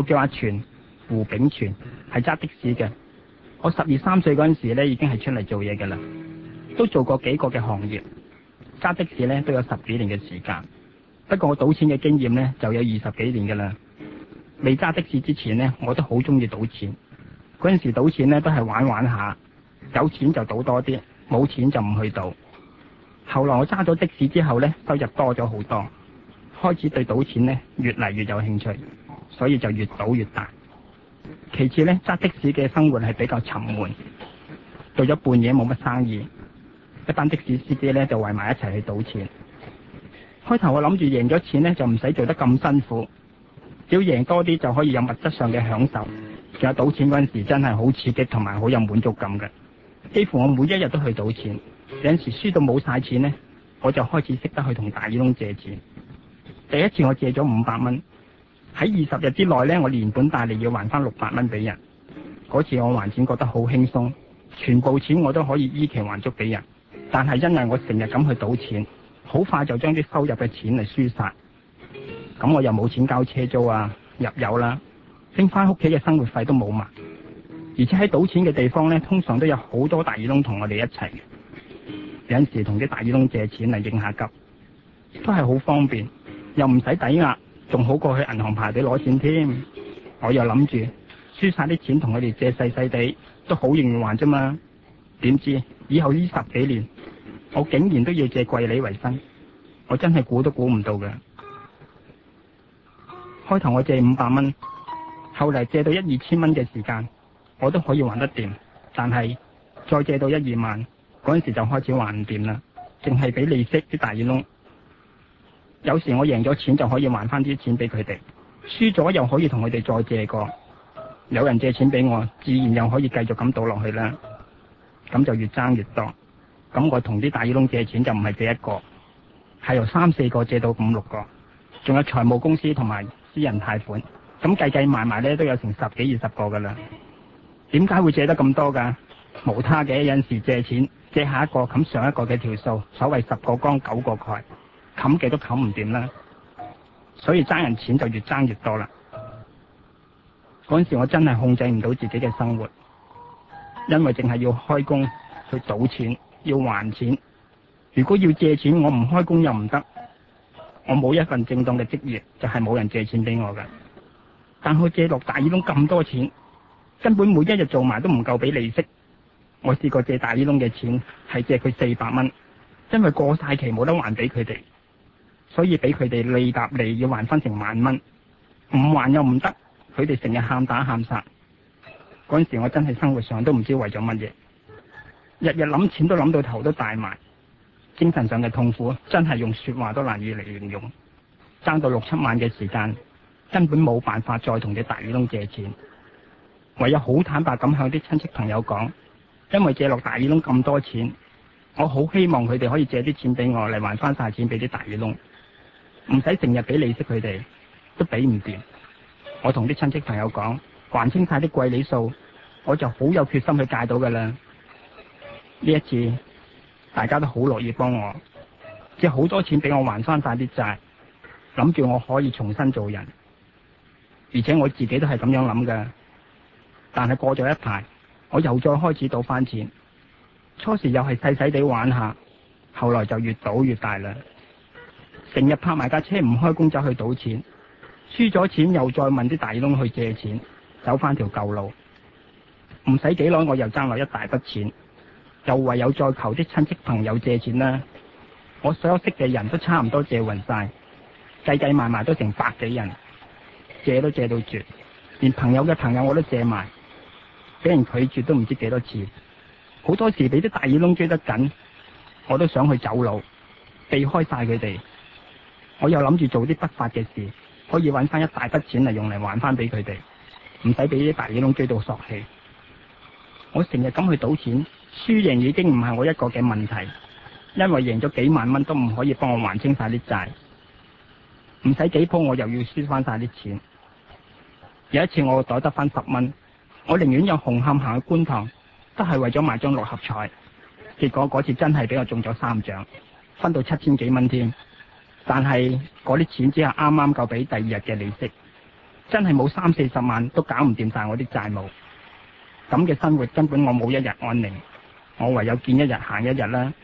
我叫阿全，胡炳全，係揸的士嘅。我12、13歲嗰陣時咧，已經係出嚟做嘢嘅啦，都做過幾個嘅行業，揸的士咧都有10幾年嘅時間。不過我賭錢嘅經驗咧就有20幾年嘅啦。未揸的士之前咧，我都好中意賭錢。嗰陣時賭錢咧都係玩玩下，有錢就賭多啲，冇錢就唔去賭。後來我揸咗的士之後咧，收入多咗好多，開始對賭錢咧越嚟越有興趣，所以就越賭越大。其次咧，揸的士嘅生活係比較沉悶，到咗半夜冇乜生意，一班的士司機咧就圍埋一齊去賭錢。開頭我諗住贏咗錢咧就唔使做得咁辛苦，只要贏多啲就可以有物質上嘅享受。仲有賭錢嗰陣時真係好刺激同埋好有滿足感嘅，幾乎我每一日都去賭錢。有陣時輸到冇晒錢咧，我就開始識得去同大耳窿借錢。第一次我借咗500蚊，喺20日之內咧，我連本帶利要還翻600蚊俾人。嗰次我還錢覺得好輕鬆，全部錢我都可以依期還足俾人。但係因為我成日咁去賭錢，好快就將啲收入嘅錢嚟輸晒。咁我又冇錢交車租啊、入油啦，拎翻屋企嘅生活費都冇埋。而且喺賭錢嘅地方咧，通常都有好多大耳窿同我哋一齊。有陣時同啲大耳窿借錢嚟應下急，都係好方便，又唔使抵押，仲好過去銀行排隊攞錢添。我又諗住輸晒啲錢同佢哋借細細地，都好容易還啫嘛。點知以後呢10幾年，我竟然都要借貴利為生，我真係估都估唔到嘅。開頭我借500蚊，後嚟借到1、2千蚊嘅時間，我都可以還得掂。但係再借到1、2萬嗰陣時就開始還唔掂啦，淨係俾利息啲大耳窿。有時我贏咗錢就可以還翻啲錢俾佢哋，輸咗又可以同佢哋再借過。有人借錢俾我，自然又可以繼續咁賭落去啦。咁就越爭越多。咁我同啲大耳窿借錢就唔係借一個，係由3、4個借到5、6個，仲有財務公司同埋私人貸款。咁計計埋埋咧都有成10幾、20個噶啦。點解會借得咁多噶？無他嘅，有陣時借錢借下一個冚上一個嘅條數，所謂10個缸9個蓋，冚嘅都冚唔掂啦。所以爭人錢就越爭越多啦。嗰陣時我真係控制唔到自己嘅生活，因為淨係要開工去賭錢，要還錢。如果要借錢，我唔開工又唔得。我冇一份正當嘅職業，就係冇人借錢俾我㗎。但我借落大耳窿咁多錢，根本每一日做埋都唔夠俾利息。我試過借大耳窿嘅錢係借佢400蚊，因為過晒期冇得還俾佢哋，所以俾佢哋利搭利要還翻成10000蚊，唔還又唔得，佢哋成日喊打喊殺。嗰陣時我真係生活上都唔知為咗乜嘢，日日諗錢都諗到頭都大埋，精神上嘅痛苦真係用說話都難以嚟形容。爭到6、7萬嘅時間，根本冇辦法再同啲大耳窿借錢，唯有好坦白咁向啲親戚朋友講，因為借落大耳窿咁多錢，我好希望佢哋可以借啲錢俾我嚟還翻晒錢俾啲大耳窿，唔使成日俾利息佢哋，都俾唔掂。我同啲親戚朋友講，還清晒啲貴利數，我就好有決心去戒到噶啦。呢一次大家都好樂意幫我，借好多錢俾我還翻晒啲債，諗住我可以重新做人。而且我自己都係咁樣諗噶。但係過咗一排，我又再開始賭翻錢。初時又係細細地玩下，後來就越賭越大啦。成日泊埋架車唔開工走去賭錢，輸咗錢又再問啲大耳窿去借錢，走翻條舊路。唔使幾耐我又爭落一大筆錢，又唯有再求啲親戚朋友借錢啦。我所有識嘅人都差唔多借匀晒，計計埋埋都成100幾人，借都借到絕，連朋友嘅朋友我都借埋，俾人拒絕都唔知幾多次。好多時俾啲大耳窿追得緊，我都想去走佬，避開晒佢哋。我又諗住做啲不法嘅事，可以搵翻一大筆錢嚟用嚟還翻俾佢哋，唔使俾啲大耳窿追到索氣。我成日咁去賭錢，輸贏已經唔係我一個嘅問題，因為贏咗幾萬蚊都唔可以幫我還清晒啲債，唔使幾鋪我又要輸翻晒啲錢。有一次我個袋得翻10蚊，我寧願有紅磡行去觀塘，都係為咗買張6合彩。結果嗰次真係俾我中咗3獎，分到7000幾蚊添。但係嗰啲錢只係啱啱夠俾第2日嘅利息， 真係冇30-40萬都搞唔掂晒我啲債務。咁嘅生活根本我冇一日安寧，我唯有見一日行一日啦。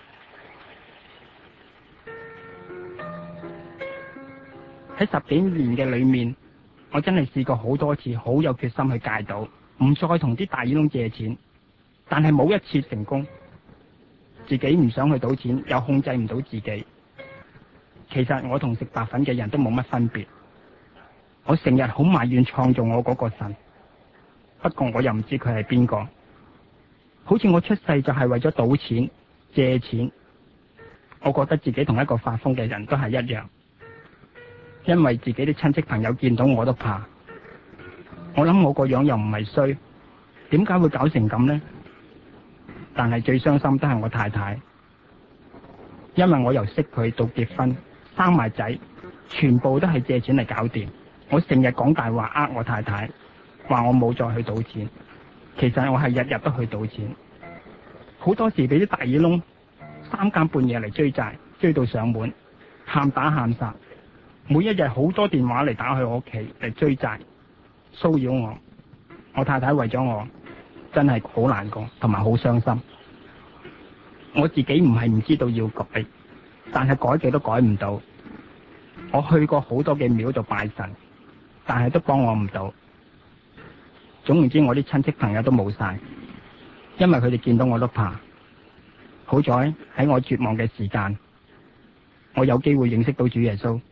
喺10幾年嘅裏面，我真係試過好多次，好有決心去戒賭，唔再同啲大耳窿借錢，但係冇一次成功。自己唔想去賭錢，又控制唔到自己。其實我同食白粉嘅人都冇乜分別。我成日好埋怨創造我嗰個神，不過我又唔知佢係邊個。好似我出世就係為咗賭錢、借錢。我覺得自己同一個發瘋嘅人都係一樣。因為自己啲親戚朋友見到我都怕，我諗我個樣又唔係衰，點解會搞成咁呢？但係最傷心都係我太太，因為我由識佢到結婚生埋仔，全部都係借錢嚟搞掂。我成日講大話呃我太太，話我冇再去賭錢，其實我係日日都去賭錢，好多時俾啲大耳窿3更半夜嚟追債，追到上門，喊打喊殺。每一日好多電話嚟打去我屋企嚟追債，騷擾我。我太太為咗我真係好難過，同埋好傷心。我自己唔係唔知道要改，但係改極都改唔到。我去過好多嘅廟度拜神，但係都幫我唔到。總言之，我啲親戚朋友都冇晒，因為佢哋見到我都怕。好在喺我絕望嘅時間，我有機會認識到主耶穌。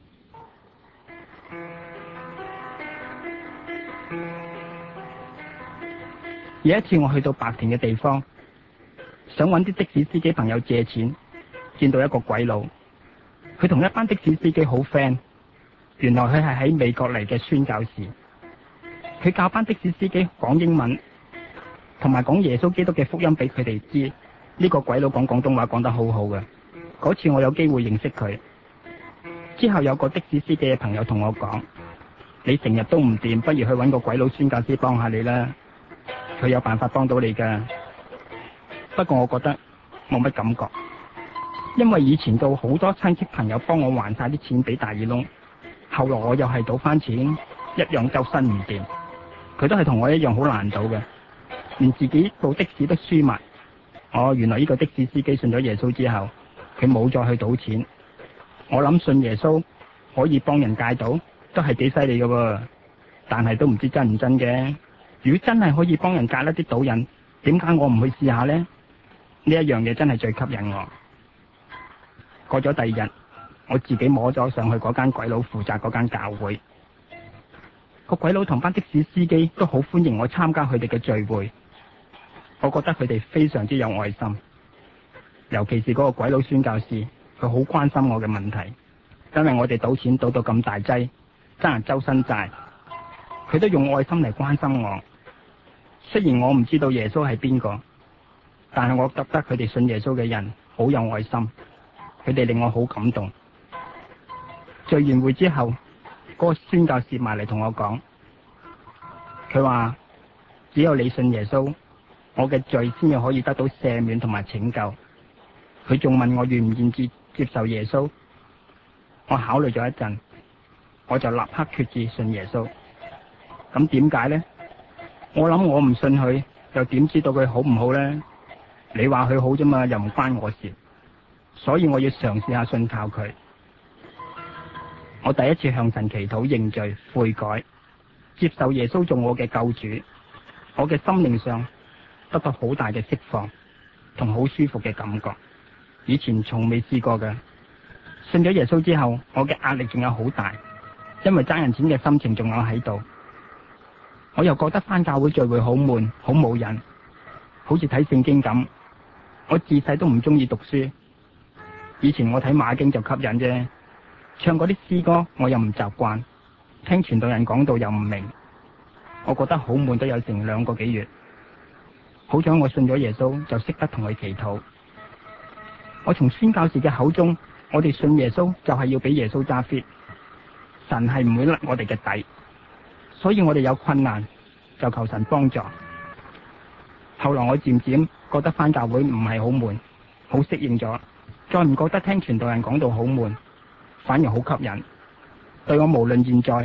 有一次我去到白田嘅地方，想揾啲的士司機朋友借錢，見到一個鬼佬，佢同一班的士司機好 friend， 原來佢係喺美國嚟嘅宣教士，佢教班的士司機講英文，同埋講耶穌基督嘅福音俾佢哋知。呢個鬼佬講廣東話講得好好嘅，嗰次我有機會認識佢。之後有個的士司機嘅朋友同我講，你成日都唔掂，不如去揾個鬼佬宣教師幫下你啦，佢有辦法幫到你噶。不過我覺得冇乜感覺，因為以前到好多親戚朋友幫我還晒啲錢俾大耳窿，後來我又係賭翻錢，一樣周身唔掂。佢都係同我一樣好難賭嘅，連自己做的士都輸埋。原來呢個的士司機信咗耶穌之後，佢冇再去賭錢。我諗信耶穌可以幫人戒賭，都係幾犀利噶，但係都唔知真唔真嘅。如果真係可以幫人戒甩啲賭癮，點解我唔去試下呢？呢一樣嘢真係最吸引我。過咗第二日，我自己摸咗上去嗰間鬼佬負責嗰間教會，個鬼佬同班的士司機都好歡迎我參加佢哋嘅聚會。我覺得佢哋非常之有愛心，尤其是嗰個鬼佬宣教士，佢好關心我嘅問題，因為我哋賭錢賭到咁大劑，爭人周身債，佢都用愛心嚟關心我。雖然我唔知道耶穌係邊個，但係我覺得佢哋信耶穌嘅人好有愛心，佢哋令我好感動。聚完會之後，嗰個宣教士埋嚟同我講，佢話只有你信耶穌，我嘅罪先至可以得到赦免同埋拯救。佢仲問我願唔願意接受耶穌，我考慮咗一陣，我就立刻決志信耶穌。咁點解呢？我諗我唔信佢，又點知道佢好唔好呢？你話佢好啫嘛，又唔關我事，所以我要嘗試下信靠佢。我第一次向神祈禱認罪悔改，接受耶穌做我嘅救主，我嘅心靈上得到好大嘅釋放同好舒服嘅感覺，以前從未試過嘅。信咗耶穌之後，我嘅壓力仲有好大，因為爭人錢嘅心情仲有喺度。我又覺得返教會聚會好悶，好冇癮，好似睇聖經咁。我自細都唔中意讀書，以前我睇馬經就吸引啫，唱嗰啲詩歌我又唔習慣，聽傳道人講道又唔明，我覺得好悶，都有成2個幾月。好彩我信咗耶穌，就識得同佢祈禱。我從宣教士嘅口中，我哋信耶穌就係要俾耶穌揸 fit， 神係唔會甩我哋嘅底，所以我哋有困難就求神幫助。後來我漸漸覺得返教會唔係好悶，好適應咗，再唔覺得聽傳道人講道好悶，反而好吸引。對我無論現在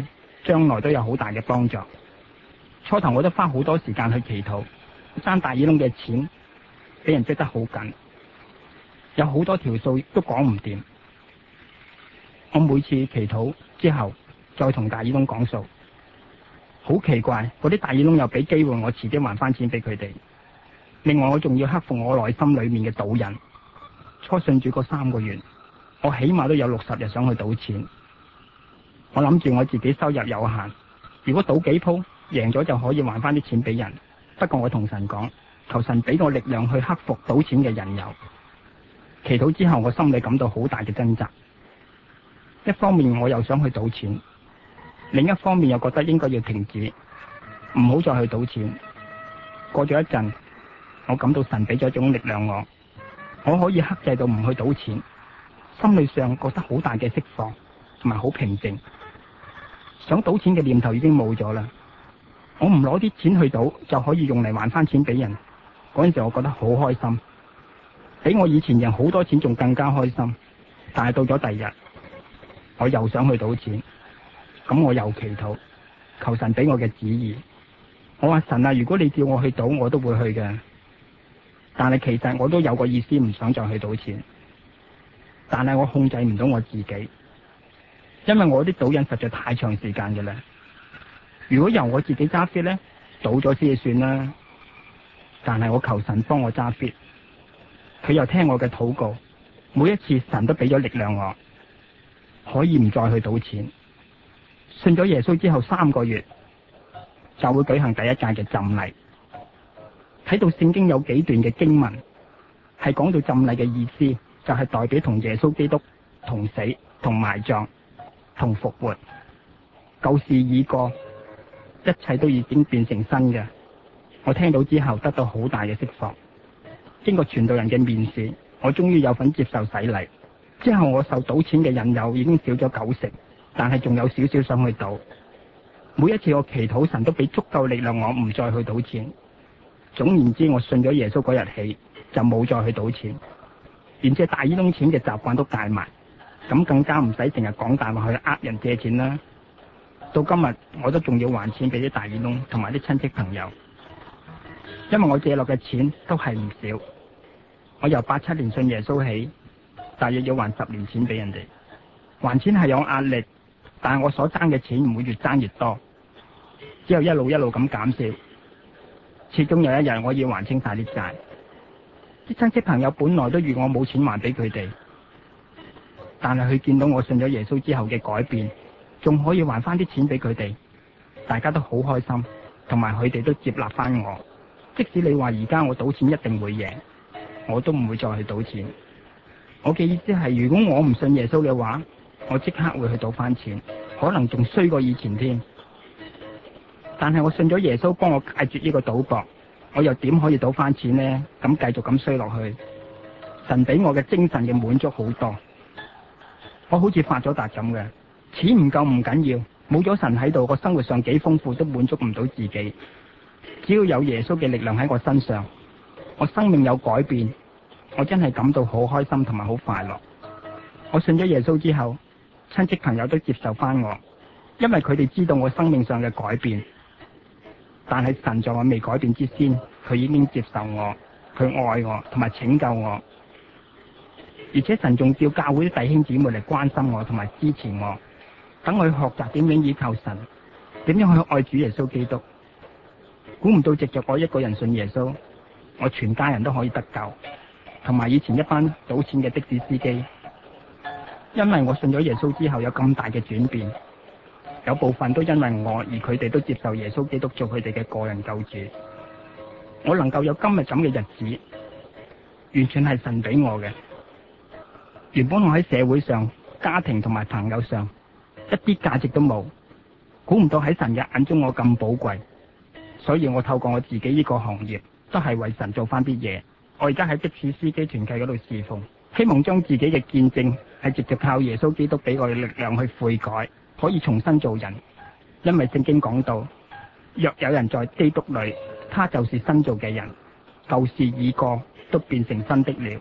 將來都有好大嘅幫助。初頭我都花好多時間去祈禱，爭大耳窿嘅錢俾人追得好緊，有好多條數都講唔掂。我每次祈禱之後再同大耳窿講數，好奇怪，嗰啲大耳窿又俾機會我遲啲還翻錢俾佢哋。另外我仲要克服我內心裏面嘅賭癮。初信主嗰3個月，我起碼都有60日想去賭錢。我諗住我自己收入有限，如果賭幾鋪贏咗就可以還翻啲錢俾人。不過我同神講，求神俾我力量去克服賭錢嘅引誘。祈禱之後我心裏感到好大嘅掙扎，一方面我又想去賭錢，另一方面又覺得應該要停止，唔好再去賭錢。過咗一陣，我感到神俾咗一種力量我可以克制到唔去賭錢，心理上覺得好大嘅釋放同埋好平靜，想賭錢嘅念頭已經冇咗啦。我唔攞啲錢去賭就可以用嚟還翻錢俾人，嗰陣時我覺得好開心，比我以前贏好多錢仲更加開心。但係到咗第二日，我又想去賭錢，咁我又祈禱，求神俾我嘅旨意。我話神啊，如果你叫我去賭，我都會去嘅。但係其實我都有個意思，唔想再去賭錢，但係我控制唔到我自己，因為我啲賭癮實在太長時間嘅啦。如果由我自己揸 fit 呢，賭咗先算啦。但係我求神幫我揸 fit，佢又聽我嘅禱告，每一次神都俾咗力量我，可以唔再去賭錢。信咗耶穌之後3個月，就會舉行第一屆嘅浸禮。睇到聖經有幾段嘅經文係講到浸禮嘅意思，就係代表同耶穌基督同死、同埋葬、同復活。舊事已過，一切都已經變成新嘅。我聽到之後得到好大嘅釋放。經過傳道人嘅面試，我終於有份接受洗禮。之後我受賭錢嘅引誘已經少咗90%，但係仲有少少想去賭。每一次我祈禱，神都俾足夠力量我唔再去賭錢。總言之，我信咗耶穌嗰日起就冇再去賭錢，連借大耳窿錢嘅習慣都戒埋，咁更加唔使成日講大話去呃人借錢啦。到今日我都仲要還錢俾啲大耳窿同埋啲親戚朋友，因為我借落嘅錢都係唔少。我由87年信耶穌起，大約要還10年錢俾人哋。還錢係有壓力，但係我所爭嘅錢唔會越爭越多，只有一路咁減少。始終有一日我要還清晒啲債。啲親戚朋友本來都預我冇錢還俾佢哋，但係佢見到我信咗耶穌之後嘅改變，仲可以還翻啲錢俾佢哋，大家都好開心，同埋佢哋都接納翻我。即使你話而家我賭錢一定會贏，我都唔會再去賭錢。我嘅意思係，如果我唔信耶穌嘅話，我即刻會去賭翻錢，可能仲衰過以前添。但係我信咗耶穌幫我戒絕呢個賭博，我又點可以賭翻錢呢？咁繼續咁衰落去，神俾我嘅精神嘅滿足好多。我好似發咗達咁嘅，錢唔夠唔緊要，冇咗神喺度，我生活上幾豐富都滿足唔到自己。只要有耶穌嘅力量喺我身上，我生命有改變，我真係感到好開心同埋好快樂。我信咗耶穌之後，親戚朋友都接受翻我，因為佢哋知道我生命上嘅改變。但係神在我未改變之前，佢已經接受我，佢愛我同埋拯救我，而且神仲叫教會啲弟兄姊妹嚟關心我同埋支持我，等我去學習點樣依靠神，點樣去愛主耶穌基督。估唔到藉着我一個人信耶穌，我全家人都可以得救，同埋以前一班賭錢嘅的士司機，因為我信咗耶穌之後有咁大嘅轉變。有部分都因為我，而佢哋都接受耶穌基督做佢哋嘅個人救主。我能夠有今日咁嘅日子，完全係神俾我嘅。原本我喺社會上、家庭同埋朋友上一啲價值都冇，估唔到喺神嘅眼中我咁寶貴，所以我透過我自己呢個行業，都係為神做翻啲嘢。我而家喺的士司機團契嗰度侍奉，希望將自己嘅見證係直接靠耶穌基督俾我嘅力量去悔改，可以重新做人。因為聖經講到，若有人在基督裏，他就是新造嘅人，舊事已過，都變成新的了。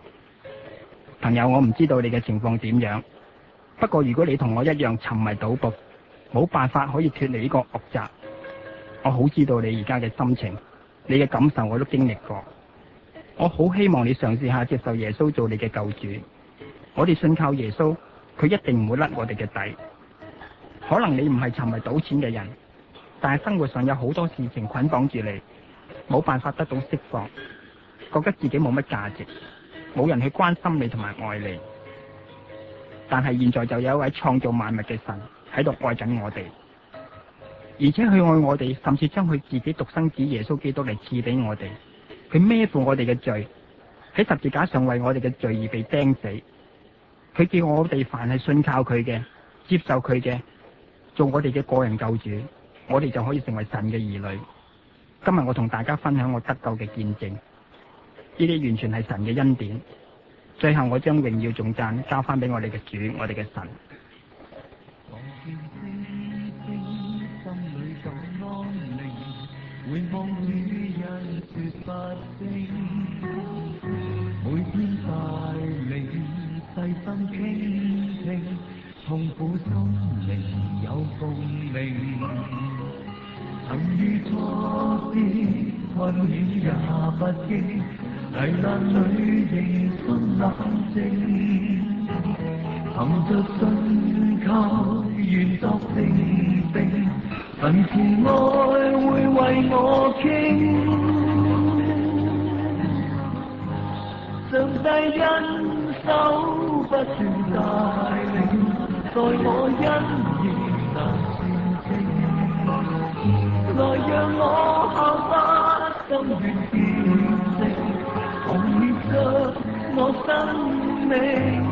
朋友，我唔知道你嘅情況點樣，不過如果你同我一樣沉迷賭博， 冇辦法可以脫離呢個惡習。我好知道你而家嘅心情，你嘅感受我都經歷過。我好希望你嘗試下接受耶穌做你嘅救主。我哋信靠耶穌，佢一定唔會甩我哋嘅底。可能你唔係沉迷賭錢嘅人，但係生活上有好多事情捆綁住你，冇辦法得到釋放，覺得自己冇乜價值，冇人去關心你同埋愛你。但係現在就有一位創造萬物嘅神喺度愛緊我哋，而且佢愛我哋，甚至將佢自己獨生子耶穌基督嚟賜俾我哋。佢孭負我哋嘅罪，喺十字架上為我哋嘅罪而被釘死。佢叫我哋凡係信靠佢嘅，接受佢嘅，做我哋嘅個人救主，我哋就可以成為神嘅兒女。今日我同大家分享我得救嘅見證，呢啲完全係神嘅恩典。最後我將榮耀頌讚交翻俾我哋嘅主，我哋嘅神。回望與人說不清，每天帶領細心傾聽，痛苦心靈有共鳴。曾遇挫折困擾也不驚，危難裏仍心冷靜，憑着信靠願作證定，神慈愛會為我傾，上帝恩手不斷帶領，在我因而難前程，來讓我效法心願見證，紅熱着我生命。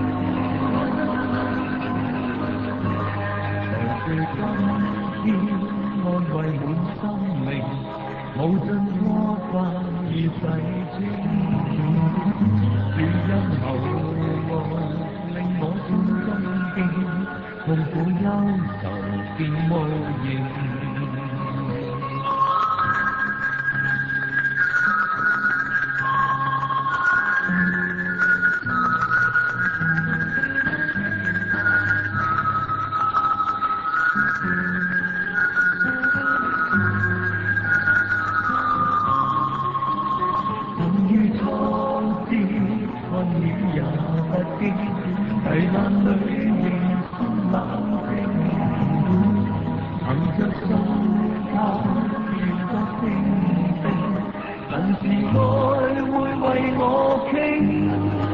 在今天安慰滿心靈，無盡過犯已洗清，主恩厚愛令我心中驚，痛苦憂愁變無形。危難裏仍心冷靜，憑着信靠願作證定，神慈愛會為我傾，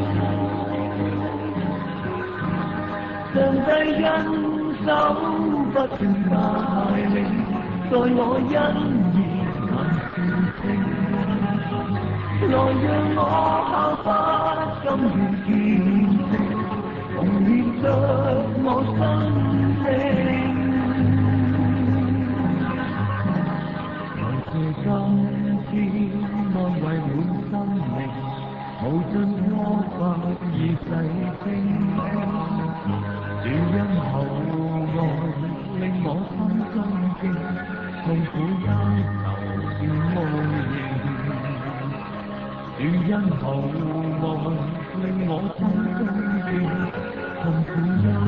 上帝恩手不斷帶領，在我因而難前程，來讓我效法甘願見證，紅熱着我生命。來自今天安慰滿心靈，無盡過犯已洗清，主恩厚愛令我心中驚，痛苦憂愁變無形。主恩厚愛令我心中驚，痛苦憂